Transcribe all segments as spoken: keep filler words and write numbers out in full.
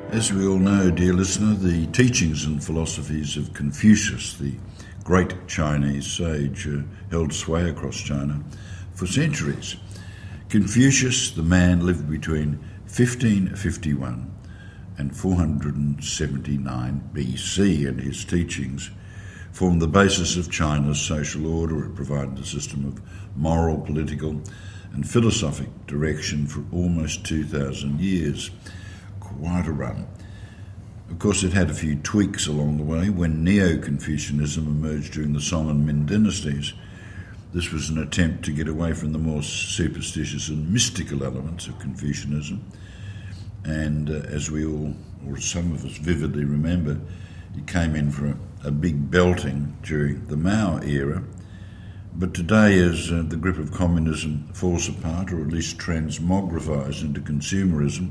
As we all know, dear listener, the teachings and philosophies of Confucius, the great Chinese sage, uh, held sway across China for centuries. Confucius, the man, lived between fifteen fifty-one and four hundred seventy-nine B C, and his teachings formed the basis of China's social order. It provided a system of moral, political and philosophic direction for almost two thousand years. Quite a run. Of course, it had a few tweaks along the way. When Neo-Confucianism emerged during the Song and Min dynasties, this was an attempt to get away from the more superstitious and mystical elements of Confucianism. And uh, as we all, or some of us vividly remember, it came in for a, a big belting during the Mao era. But today, as uh, the grip of communism falls apart, or at least transmogrifies into consumerism,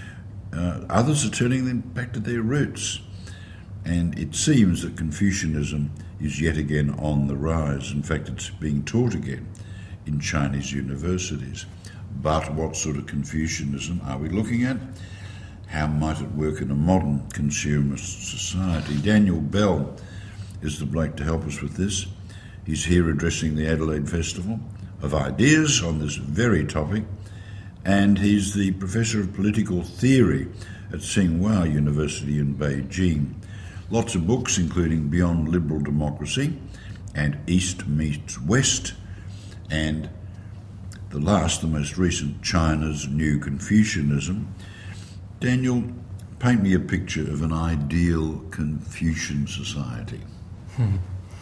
Uh, others are turning them back to their roots. And it seems that Confucianism is yet again on the rise. In fact, it's being taught again in Chinese universities. But what sort of Confucianism are we looking at? How might it work in a modern consumerist society? Daniel Bell is the bloke to help us with this. He's here addressing the Adelaide Festival of Ideas on this very topic. And he's the Professor of Political Theory at Tsinghua University in Beijing. Lots of books, including Beyond Liberal Democracy and East Meets West, and the last, the most recent, China's New Confucianism. Daniel, paint me a picture of an ideal Confucian society. Hmm.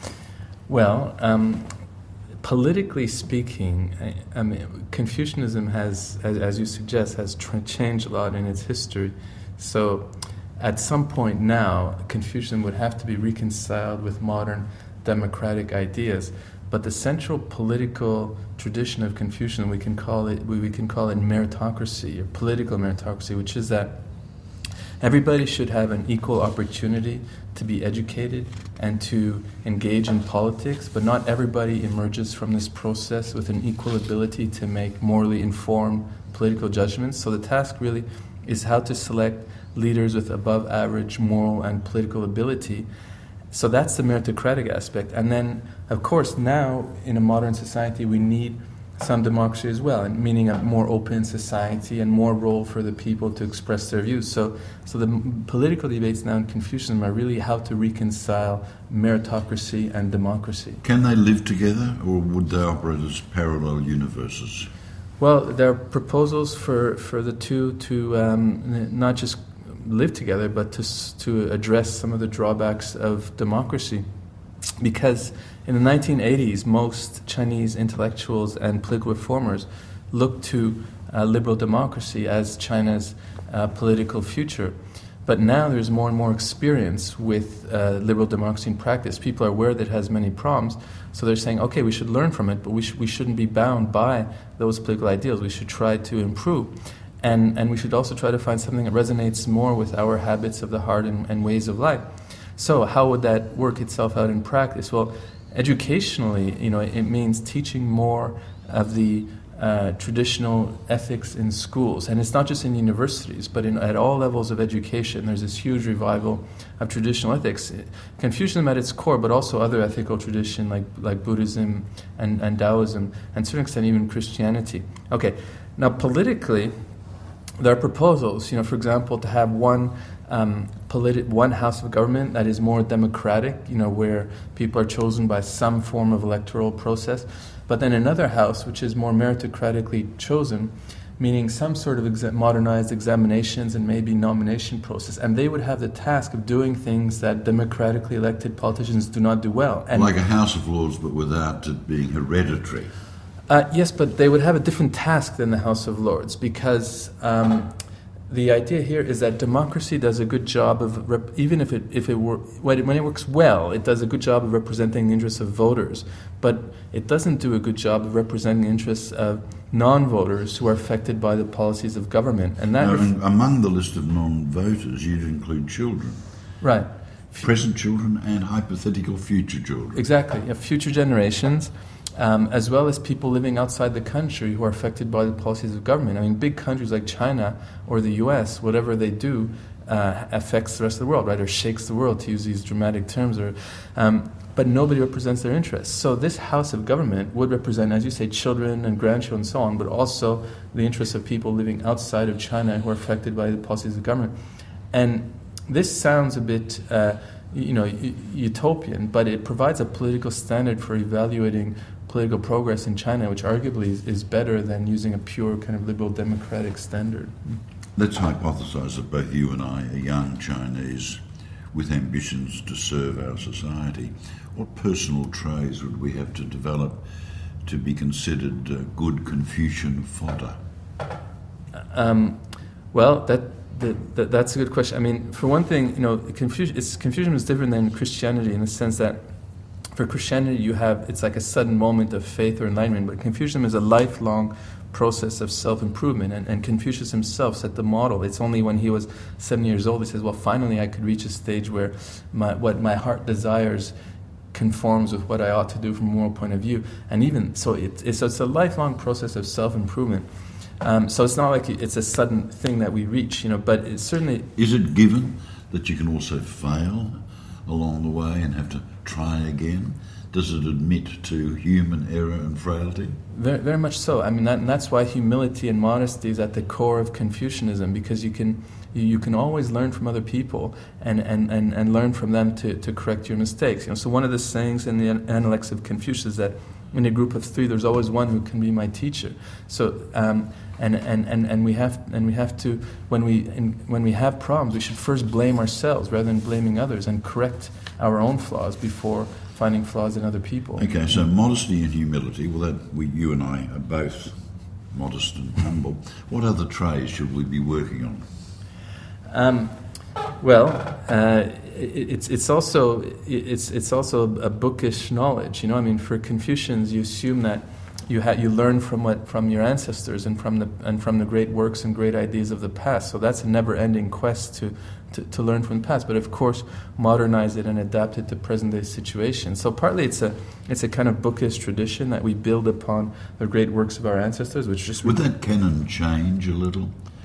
Well, um, politically speaking, I, I mean, Confucianism has, as, as you suggest, has tra- changed a lot in its history. So at some point now, Confucianism would have to be reconciled with modern democratic ideas. But the central political tradition of Confucianism, we can call it, we, we can call it meritocracy, or political meritocracy, which is that everybody should have an equal opportunity to be educated and to engage in politics, but not everybody emerges from this process with an equal ability to make morally informed political judgments. So the task really is how to select leaders with above average moral and political ability. So that's the meritocratic aspect. And then, of course, now in a modern society we need some democracy as well, and meaning a more open society and more role for the people to express their views. So, so the m- political debates now in Confucianism are really how to reconcile meritocracy and democracy. Can they live together, or would they operate as parallel universes? Well, there are proposals for, for the two to um, n- not just live together, but to s- to address some of the drawbacks of democracy, because in the nineteen eighties, most Chinese intellectuals and political reformers looked to uh, liberal democracy as China's uh, political future. But now there's more and more experience with uh, liberal democracy in practice. People are aware that it has many problems, so they're saying, okay, we should learn from it, but we, sh- we shouldn't be bound by those political ideals. We should try to improve. And, and we should also try to find something that resonates more with our habits of the heart and, and ways of life. So how would that work itself out in practice? Well, educationally, you know, it means teaching more of the uh, traditional ethics in schools. And it's not just in universities, but in, at all levels of education. There's this huge revival of traditional ethics. Confucianism at its core, but also other ethical tradition like, like Buddhism and, and Taoism, and to a certain extent even Christianity. Okay, now politically, there are proposals, you know, for example, to have one um, politi- one house of government that is more democratic, you know, where people are chosen by some form of electoral process, but then another house which is more meritocratically chosen, meaning some sort of exa- modernized examinations and maybe nomination process, and they would have the task of doing things that democratically elected politicians do not do well. And like a House of Lords, but without it being hereditary. Uh, yes, but they would have a different task than the House of Lords, because um, the idea here is that democracy does a good job of, rep- even if it if it were when it, when it works well, it does a good job of representing the interests of voters, but it doesn't do a good job of representing the interests of non-voters who are affected by the policies of government. And that now, ref- among the list of non-voters, you'd include children. Right. Present children and hypothetical future children. Exactly. You have future generations. Um, as well as people living outside the country who are affected by the policies of government. I mean, big countries like China or the U S, whatever they do, uh, affects the rest of the world, right, or shakes the world, to use these dramatic terms, or um, but nobody represents their interests. So this house of government would represent, as you say, children and grandchildren and so on, but also the interests of people living outside of China who are affected by the policies of the government. And this sounds a bit, uh, you know, utopian, but it provides a political standard for evaluating political progress in China, which arguably is, is better than using a pure kind of liberal democratic standard. Let's hypothesize that both you and I are young Chinese with ambitions to serve our society. What personal traits would we have to develop to be considered uh, good Confucian fodder? Um, well, that, that, that that's a good question. I mean, for one thing, you know, Confucian, it's, Confucianism is different than Christianity in the sense that for Christianity you have, it's like a sudden moment of faith or enlightenment, but Confucianism is a lifelong process of self-improvement, and, and Confucius himself set the model. It's only when he was seven years old he says, well, finally I could reach a stage where my, what my heart desires conforms with what I ought to do from a moral point of view. And even so, it, it's, so it's a lifelong process of self-improvement. Um, so it's not like it's a sudden thing that we reach, you know, but it's certainly... Is it given that you can also fail along the way and have to try again? Does it admit to human error and frailty? Very, very much so. I mean, that, and that's why humility and modesty is at the core of Confucianism, because you can you, you can always learn from other people and, and, and, and learn from them to, to correct your mistakes. You know, so one of the sayings in the Analects of Confucius is that in a group of three, there's always one who can be my teacher. So um, and, and, and, and we have and we have to when we in, when we have problems, we should first blame ourselves rather than blaming others, and correct our own flaws before finding flaws in other people. Okay, so modesty and humility, well, that we, you and I are both modest and humble. What other traits should we be working on? Um, well, uh, it, it's it's also it's it's also a bookish knowledge. You know, I mean, for Confucians, you assume that you ha- you learn from what from your ancestors and from the and from the great works and great ideas of the past. So that's a never-ending quest to. To, to learn from the past, but of course modernize it and adapt it to present-day situations. So partly it's a it's a kind of bookish tradition that we build upon the great works of our ancestors, which just would that canon change a little?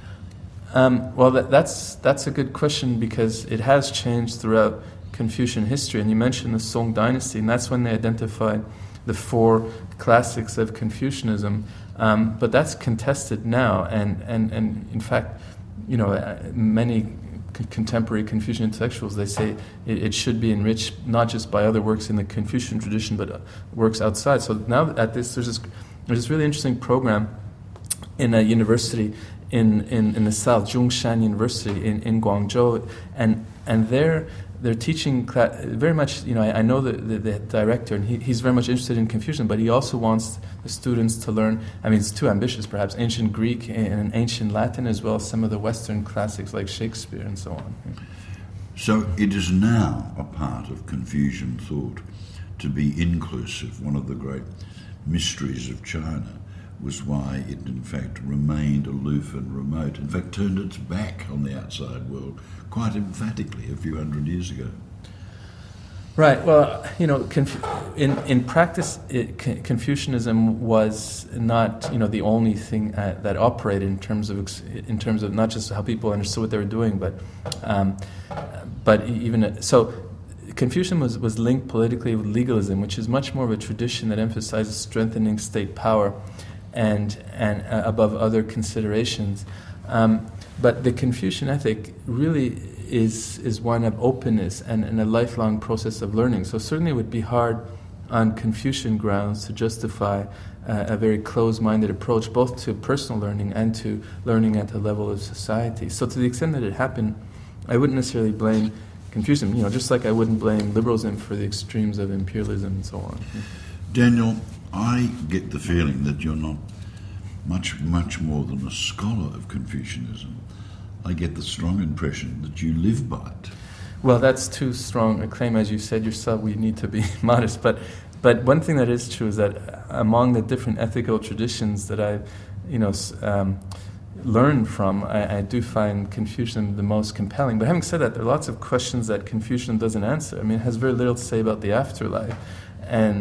Um, well, that, that's that's a good question, because it has changed throughout Confucian history. And you mentioned the Song Dynasty, and that's when they identified the four classics of Confucianism. Um, but that's contested now, and and and in fact, you know, uh, many contemporary Confucian intellectuals, they say it, it should be enriched not just by other works in the Confucian tradition, but uh, works outside. So now at this, there's this, there's this really interesting program in a university in, in, in the south, Zhongshan University in, in Guangzhou, and and they're they're teaching cla- very much. You know, I, I know the, the, the director, and he, he's very much interested in Confucian, but he also wants the students to learn. I mean, it's too ambitious, perhaps, ancient Greek and ancient Latin, as well as some of the Western classics like Shakespeare and so on. So it is now a part of Confucian thought to be inclusive. One of the great mysteries of China was why it in fact remained aloof and remote, in fact turned its back on the outside world quite emphatically a few hundred years ago. Right. Well, you know, conf- in in practice, it, Confucianism was not, you know, the only thing uh, that operated in terms of ex- in terms of not just how people understood what they were doing, but um, but even so. Confucianism was, was linked politically with legalism, which is much more of a tradition that emphasizes strengthening state power and and uh, above other considerations. Um, but the Confucian ethic really is is one of openness and, and a lifelong process of learning. So certainly it would be hard on Confucian grounds to justify uh, a very closed-minded approach, both to personal learning and to learning at the level of society. So to the extent that it happened, I wouldn't necessarily blame Confucianism, you know, just like I wouldn't blame liberalism for the extremes of imperialism and so on. Daniel, I get the feeling that you're not much, much more than a scholar of Confucianism. I get the strong impression that you live by it. Well, that's too strong a claim. As you said yourself, we need to be modest. But but one thing that is true is that among the different ethical traditions that I've, you know, um, learned from, I, I do find Confucianism the most compelling. But having said that, there are lots of questions that Confucianism doesn't answer. I mean, it has very little to say about the afterlife. And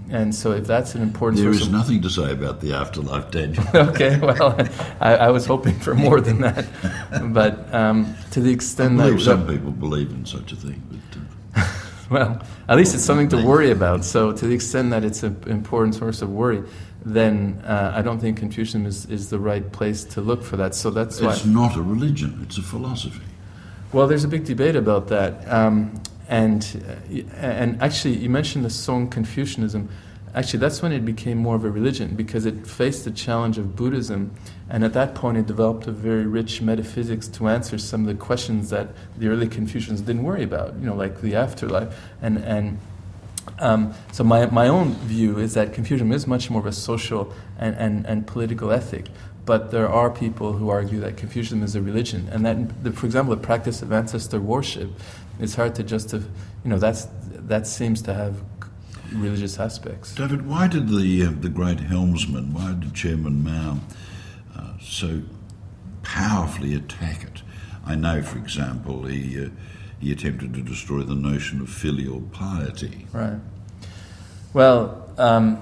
and so if that's an important There source is of... nothing to say about the afterlife, Daniel. Okay, well, I, I was hoping for more than that. But um, to the extent I believe that... some people believe in such a thing. But, uh, well, at least it's something to worry about. So to the extent that it's an important source of worry, then uh, I don't think Confucianism is, is the right place to look for that. So that's why... It's not a religion, it's a philosophy. Well, there's a big debate about that. Um, and uh, and actually, you mentioned the Song Confucianism. Actually, that's when it became more of a religion, because it faced the challenge of Buddhism, and at that point it developed a very rich metaphysics to answer some of the questions that the early Confucians didn't worry about, you know, like the afterlife. And and um, so my my own view is that Confucianism is much more of a social and, and, and political ethic. But there are people who argue that Confucianism is a religion, and that, the, for example, the practice of ancestor worship, it's hard to justify. You know, that's that seems to have religious aspects. David, why did the uh, the great helmsman, why did Chairman Mao uh, so powerfully attack it? I know, for example, he uh, he attempted to destroy the notion of filial piety. Right. Well. Um,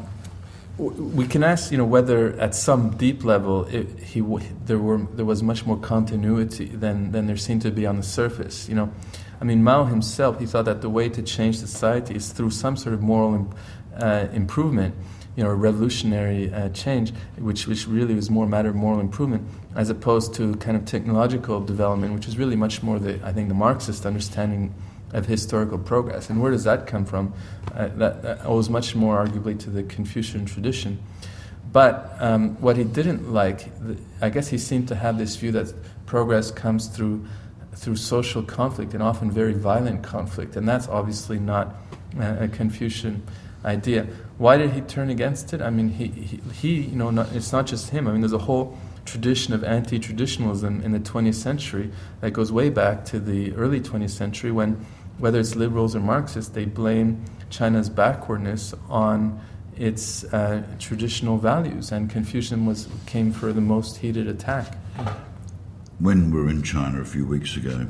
We can ask, you know, whether at some deep level it, he there were there was much more continuity than, than there seemed to be on the surface. You know, I mean, Mao himself, he thought that the way to change society is through some sort of moral uh, improvement, you know, a revolutionary uh, change, which which really was more a matter of moral improvement, as opposed to kind of technological development, which is really much more the I think the Marxist understanding of historical progress. And where does that come from? Uh, that, that owes much more arguably to the Confucian tradition. But um, what he didn't like, the, I guess he seemed to have this view that progress comes through through social conflict, and often very violent conflict, and that's obviously not uh, a Confucian idea. Why did he turn against it? I mean, he, he, he you know, not, it's not just him. I mean, there's a whole tradition of anti-traditionalism in the twentieth century that goes way back to the early twentieth century, when whether it's liberals or Marxists, they blame China's backwardness on its uh, traditional values, and Confucianism was came for the most heated attack. When we were in China a few weeks ago,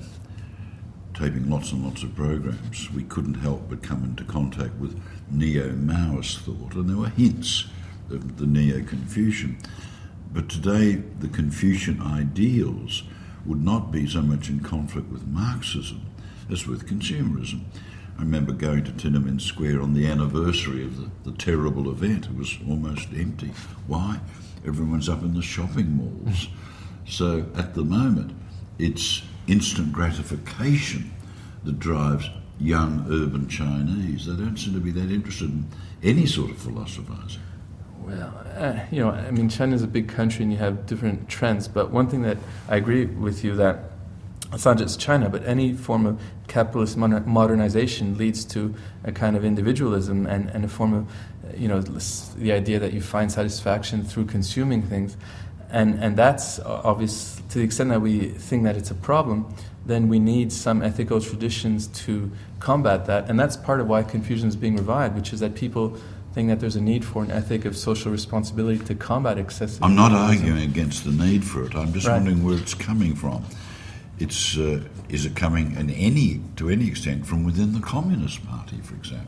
taping lots and lots of programs, we couldn't help but come into contact with neo-Maoist thought, and there were hints of the neo-Confucian. But today, the Confucian ideals would not be so much in conflict with Marxism as with consumerism. I remember going to Tiananmen Square on the anniversary of the, the terrible event. It was almost empty. Why? Everyone's up in the shopping malls. So at the moment, it's instant gratification that drives young urban Chinese. They don't seem to be that interested in any sort of philosophizing. Well, uh, you know, I mean, China is a big country and you have different trends, but one thing that I agree with you that it's not just China, but any form of capitalist moder- modernization leads to a kind of individualism and, and a form of, you know, the idea that you find satisfaction through consuming things. And and that's obvious. To the extent that we think that it's a problem, then we need some ethical traditions to combat that. And that's part of why Confucianism is being revived, which is that people think that there's a need for an ethic of social responsibility to combat excessive. I'm not arguing against the need for it. I'm just Right. wondering where it's coming from. It's uh, is it coming in any to any extent from within the Communist Party, for example?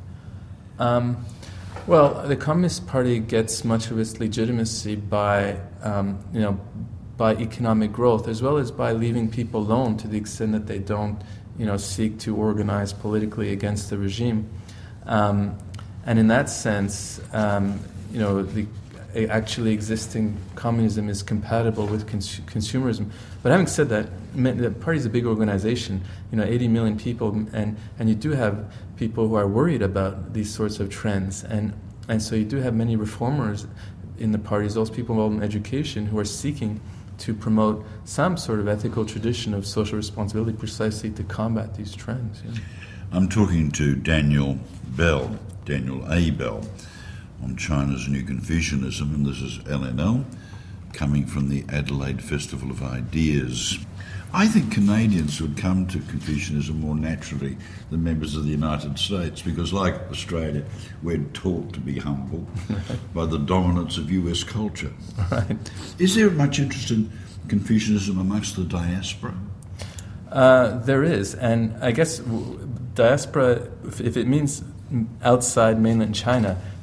Um, well, the Communist Party gets much of its legitimacy by, um, you know, by economic growth, as well as by leaving people alone to the extent that they don't, you know, seek to organize politically against the regime. Um, and in that sense, um, you know, the actually existing communism is compatible with cons- consumerism. But having said that, the party is a big organization, you know, eighty million people, and, and you do have people who are worried about these sorts of trends. And, and so you do have many reformers in the parties, those people involved in education who are seeking to promote some sort of ethical tradition of social responsibility precisely to combat these trends. You know. I'm talking to Daniel Bell, Daniel A. Bell, on China's New Confucianism, and this is L N L, coming from the Adelaide Festival of Ideas. I think Canadians would come to Confucianism more naturally than members of the United States, because like Australia, we're taught to be humble by the dominance of U S culture. Right. Is there much interest in Confucianism amongst the diaspora? Uh, there is, and I guess w- diaspora, if, if it means outside mainland China,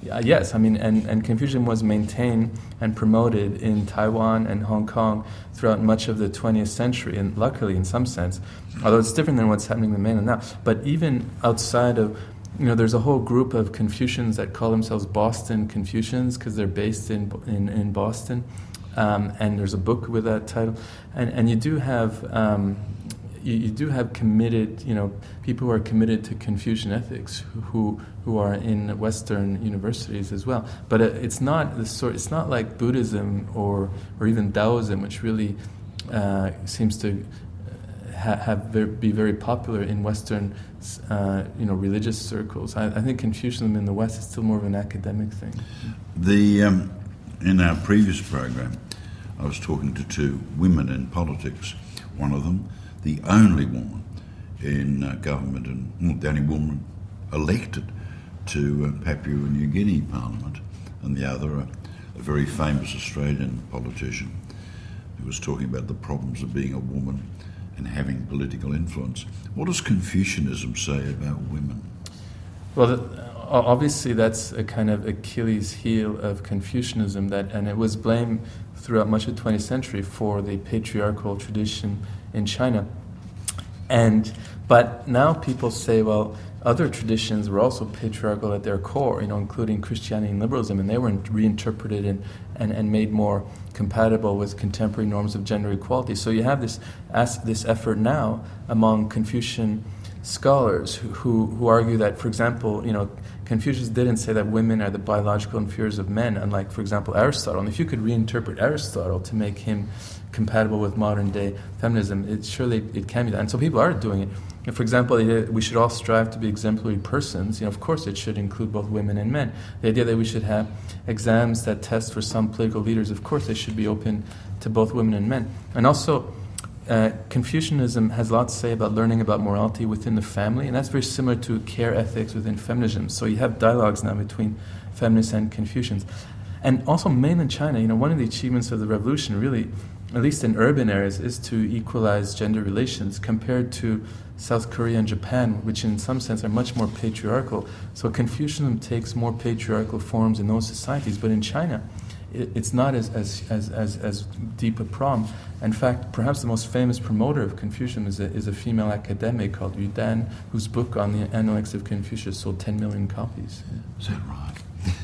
Uh, yes, I mean, and, and Confucianism was maintained and promoted in Taiwan and Hong Kong throughout much of the twentieth century, and luckily in some sense, although it's different than what's happening in the mainland now. But even outside of, you know, there's a whole group of Confucians that call themselves Boston Confucians because they're based in in, in Boston, um, and there's a book with that title, and and you do have. Um, You, you do have committed, you know, people who are committed to Confucian ethics, who who are in Western universities as well. But it's not the sort. It's not like Buddhism or or even Taoism, which really uh, seems to ha- have very, be very popular in Western, uh, you know, religious circles. I, I think Confucianism in the West is still more of an academic thing. The um, in our previous program, I was talking to two women in politics. One of them, the only woman in uh, government, and well, the only woman elected to uh, Papua New Guinea Parliament, and the other, a, a very famous Australian politician, who was talking about the problems of being a woman and having political influence. What does Confucianism say about women? Well, the, obviously that's a kind of Achilles heel of Confucianism, that, and it was blamed throughout much of the twentieth century for the patriarchal tradition in China. And but now people say, well, other traditions were also patriarchal at their core, you know, including Christianity and liberalism, and they were reinterpreted and, and, and made more compatible with contemporary norms of gender equality. So you have this this effort now among Confucian scholars who, who, who argue that, for example, you know, Confucius didn't say that women are the biological inferiors of men, unlike, for example, Aristotle. And if you could reinterpret Aristotle to make him compatible with modern-day feminism, it surely it can be that. And so people are doing it. And for example, the idea that we should all strive to be exemplary persons. You know, of course, it should include both women and men. The idea that we should have exams that test for some political leaders, of course, they should be open to both women and men. And also, Uh, Confucianism has a lot to say about learning about morality within the family, and that's very similar to care ethics within feminism. So you have dialogues now between feminists and Confucians. And also mainland China, you know, one of the achievements of the revolution really, at least in urban areas, is to equalize gender relations compared to South Korea and Japan, which in some sense are much more patriarchal. So Confucianism takes more patriarchal forms in those societies, but in China, it's not as, as as as as deep a problem. In fact, perhaps the most famous promoter of Confucianism is a, is a female academic called Yu Dan, whose book on the Analects of Confucius sold ten million copies. Is that right?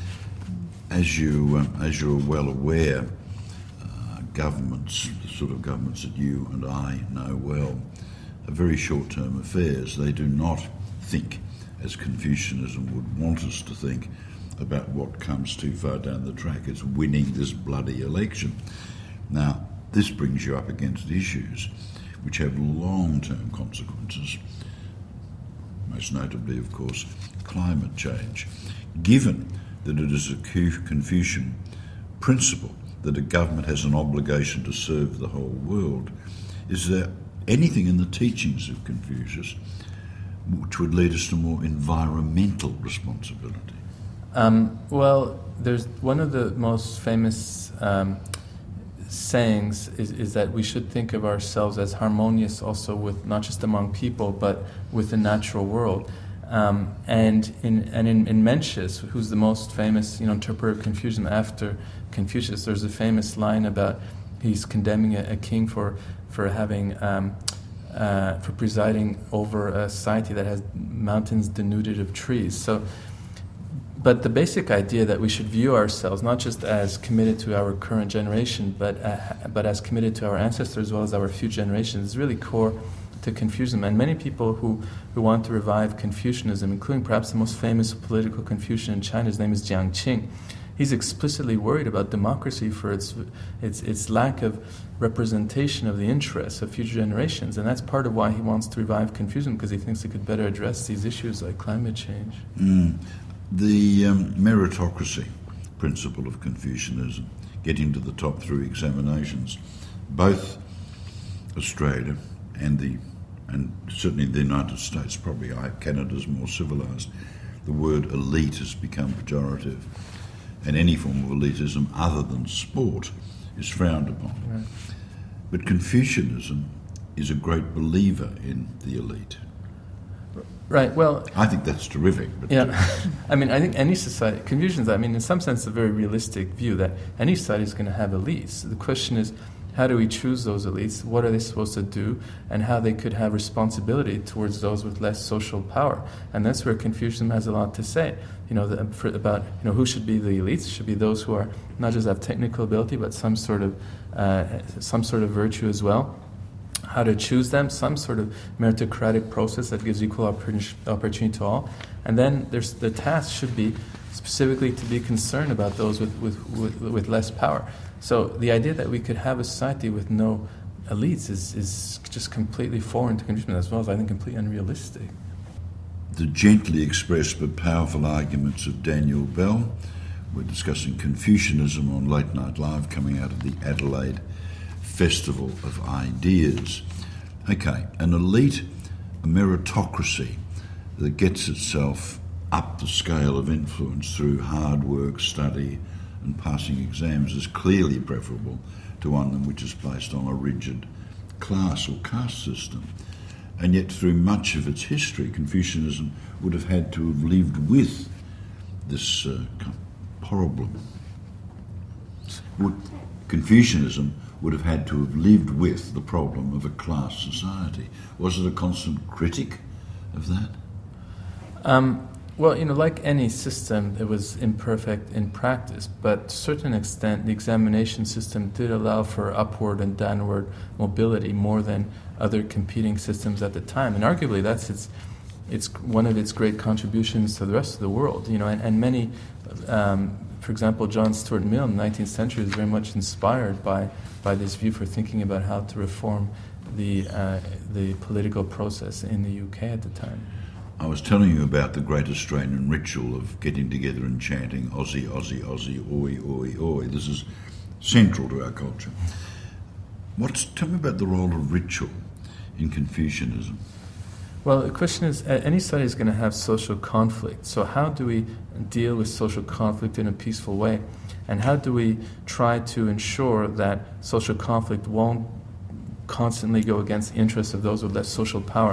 As you um, as you're well aware, uh, governments, the sort of governments that you and I know well, are very short-term affairs. They do not think, as Confucianism would want us to think, about what comes too far down the track. It's winning this bloody election. Now, this brings you up against issues which have long-term consequences, most notably, of course, climate change. Given that it is a Confucian principle that a government has an obligation to serve the whole world, is there anything in the teachings of Confucius which would lead us to more environmental responsibility? Um, well, there's one of the most famous um, sayings is, is that we should think of ourselves as harmonious also with not just among people but with the natural world. Um, and in and in, in Mencius, who's the most famous, you know, interpreter of Confucianism after Confucius, there's a famous line about he's condemning a, a king for for having um, uh, for presiding over a society that has mountains denuded of trees. So. But the basic idea that we should view ourselves not just as committed to our current generation, but uh, but as committed to our ancestors as well as our future generations is really core to Confucianism. And many people who, who want to revive Confucianism, including perhaps the most famous political Confucian in China, his name is Jiang Qing, he's explicitly worried about democracy for its its its lack of representation of the interests of future generations. And that's part of why he wants to revive Confucianism, because he thinks it could better address these issues like climate change. Mm. The um, meritocracy principle of Confucianism, getting to the top through examinations, both Australia and the and certainly the United States, probably Canada's more civilised, the word elite has become pejorative, and any form of elitism other than sport is frowned upon. Right. But Confucianism is a great believer in the elite. Right, well... I think that's terrific. But yeah, I mean, I think any society, Confucians, I mean, in some sense, a very realistic view that any society is going to have elites. The question is, how do we choose those elites? What are they supposed to do? And how they could have responsibility towards those with less social power. And that's where Confucianism has a lot to say. You know, the, for, about you know who should be the elites. It should be those who are not just have technical ability, but some sort of uh, some sort of virtue as well. How to choose them, some sort of meritocratic process that gives equal opportunity to all. And then there's the task should be specifically to be concerned about those with, with, with, with less power. So the idea that we could have a society with no elites is, is just completely foreign to Confucianism, as well as I think completely unrealistic. The gently expressed but powerful arguments of Daniel Bell. We're discussing Confucianism on Late Night Live, coming out of the Adelaide Festival of Ideas. Okay, an elite, a meritocracy that gets itself up the scale of influence through hard work, study and passing exams is clearly preferable to one which is based on a rigid class or caste system. And yet through much of its history, Confucianism would have had to have lived with this uh, problem. Would, Confucianism would have had to have lived with the problem of a class society. Was it a constant critic of that? Um, well, you know, like any system, it was imperfect in practice, but to a certain extent, the examination system did allow for upward and downward mobility more than other competing systems at the time. And arguably, that's its, it's one of its great contributions to the rest of the world. You know, and, and many, um, for example, John Stuart Mill in the nineteenth century is very much inspired by by this view for thinking about how to reform the uh, the political process in the U K at the time. I was telling you about the great Australian ritual of getting together and chanting Aussie, Aussie, Aussie, oi, oi, oi. This is central to our culture. What's, tell me about the role of ritual in Confucianism. Well, the question is, any study is going to have social conflict. So how do we deal with social conflict in a peaceful way? And how do we try to ensure that social conflict won't constantly go against the interests of those with less social power?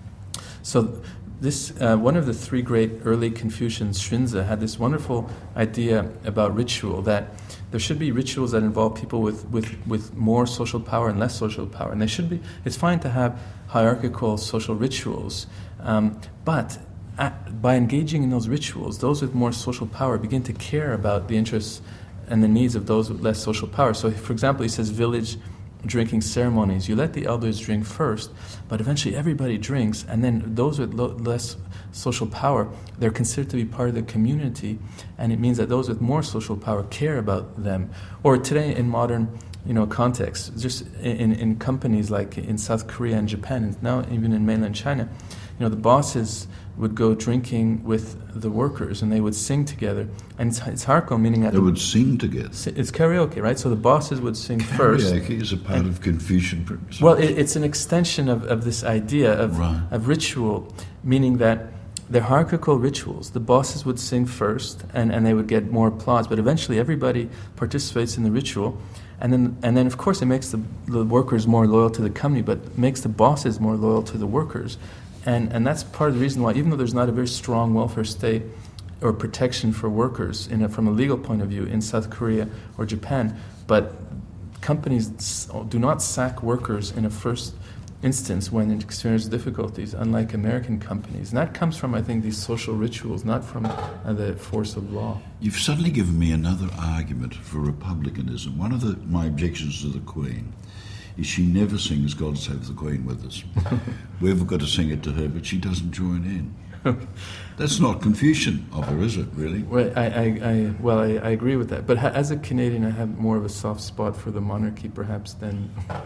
So this, uh, one of the three great early Confucians, Xunzi, had this wonderful idea about ritual, that there should be rituals that involve people with, with, with more social power and less social power. And they should be, it's fine to have hierarchical social rituals, um, but at, by engaging in those rituals, those with more social power begin to care about the interests and the needs of those with less social power. So, for example, he says village drinking ceremonies. You let the elders drink first, but eventually everybody drinks, and then those with lo- less social power, they're considered to be part of the community, and it means that those with more social power care about them. Or today in modern, you know, context, just in, in companies like in South Korea and Japan, and now even in mainland China, you know, the bosses would go drinking with the workers, and they would sing together. And it's, it's hardcore, meaning that they the, would sing together. It's karaoke, right? So the bosses would sing first. Karaoke is a part and, of Confucian principles. Well, it, it's an extension of, of this idea of, right. of ritual, meaning that they're hierarchical rituals. The bosses would sing first, and, and they would get more applause. But eventually, everybody participates in the ritual. And then, and then, of course, it makes the, the workers more loyal to the company, but makes the bosses more loyal to the workers. And and that's part of the reason why, even though there's not a very strong welfare state or protection for workers in a, from a legal point of view in South Korea or Japan, but companies do not sack workers in a first instance when they experience difficulties, unlike American companies. And that comes from, I think, these social rituals, not from uh, the force of law. You've suddenly given me another argument for republicanism. One of the, my objections to the Queen is she never sings God Save the Queen with us. We've got to sing it to her, but she doesn't join in. That's not Confucian of her, is it, really? Well, I, I, I, well, I, I agree with that. But ha- as a Canadian, I have more of a soft spot for the monarchy, perhaps, than...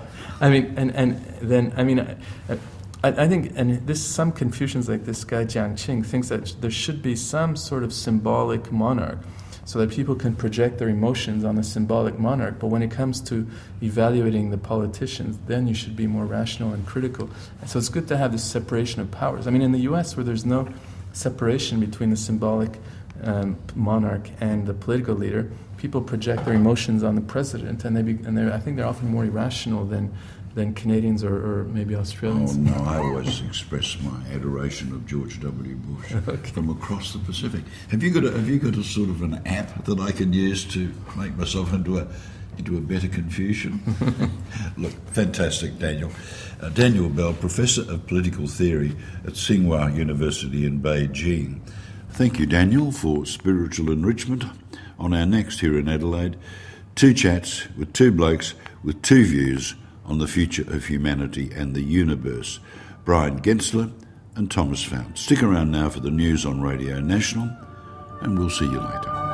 I mean, and, and then, I mean, I, I, I think, and this some Confucians like this guy Jiang Qing thinks that there should be some sort of symbolic monarch, so that people can project their emotions on a symbolic monarch. But when it comes to evaluating the politicians, then you should be more rational and critical. And so it's good to have this separation of powers. I mean, in the U S, where there's no separation between the symbolic um, monarch and the political leader, people project their emotions on the president, and they be, and I think they're often more irrational than than Canadians or, or maybe Australians? Oh, no, I always express my adoration of George W. Bush okay. from across the Pacific. Have you got a, have you got a sort of an app that I can use to make myself into a into a better Confucian? Look, fantastic, Daniel. Uh, Daniel Bell, Professor of Political Theory at Tsinghua University in Beijing. Thank you, Daniel, for spiritual enrichment. On our next here in Adelaide, two chats with two blokes with two views on the future of humanity and the universe. Brian Gensler and Thomas Fount. Stick around now for the news on Radio National, and we'll see you later.